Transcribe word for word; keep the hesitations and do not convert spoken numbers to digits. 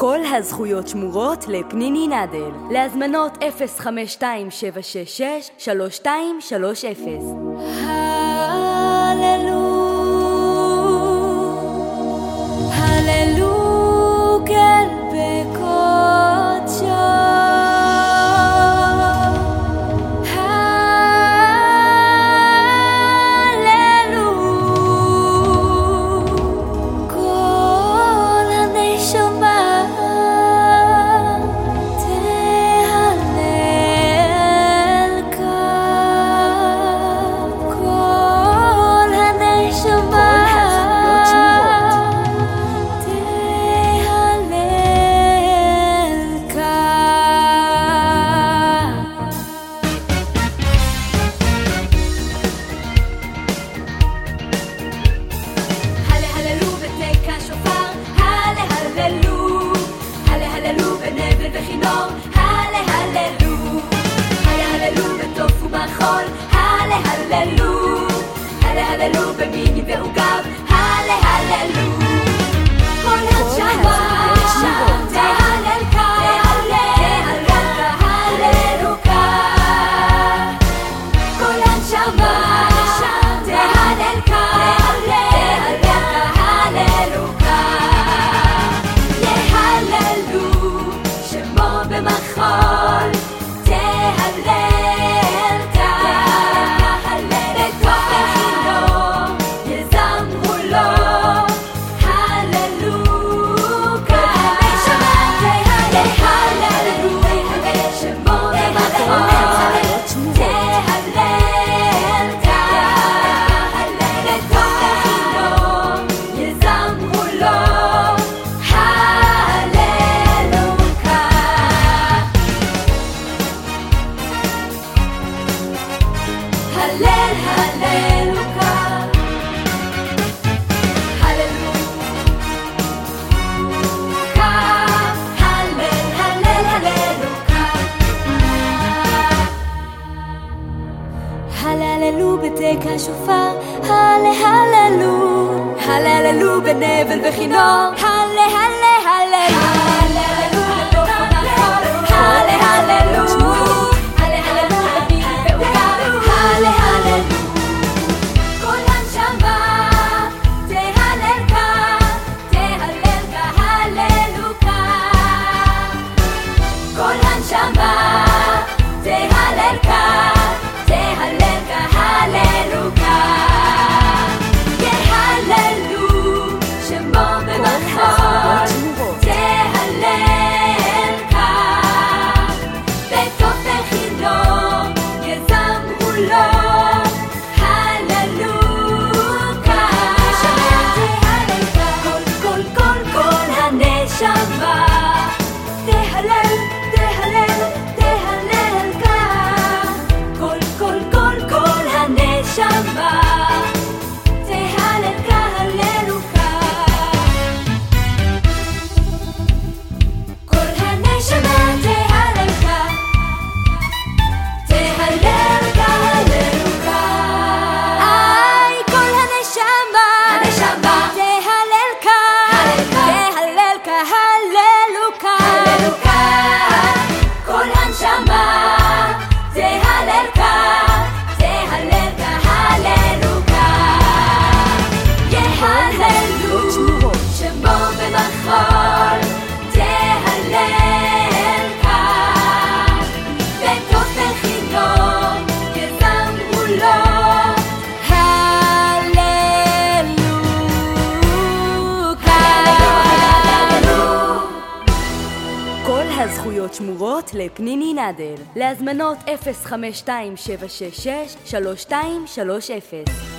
כל הזכויות שמורות לפניני נדל. להזמנות אפס חמש שתיים שבע שש שש שלוש שתיים שלוש אפס. הללו הללו גל בקודשו הללו במיני ועוגב, הלה הללו כל הנשמה תהלל תהלל תהללו כל הנשמה תהלל תהלל תהללו יהללו שמו במחול תהלל הללו בתק השופר, הלה הללו הללו בנבל וכינור, הלה הלה הללו הללו בתוך המחול, הלה הללו הלה הללו במיני ועוגב, הלה הללו כל הנשמה תהלל כה תהלל כה הללו כה כל הנשמה תהלל כה תהלל כה הללו יהללו שמו במחול תהלל כה בתוך בכינור יזמרו לו הללו כה תהלל כה כל כל כל כל הנשמה תהלל תהלל תהלל כה כל כל כל כל הנשמה תהלל כה הללו כה כל הנשמה תהלל כה תהלל כה הללו כה איי כל הנשמה הנשמה תהלל כה תהלל כה הללו כה כל הנשמה תהלל כה תהלל כה הללו כה יהללו שמו במחול תהלל כה בתוך בכינור יזמרו לו הללו כה כל הזכויות שמורות לפניני נדל. להזמנות אפס חמש שתיים שבע שש שש שלוש שתיים שלוש אפס.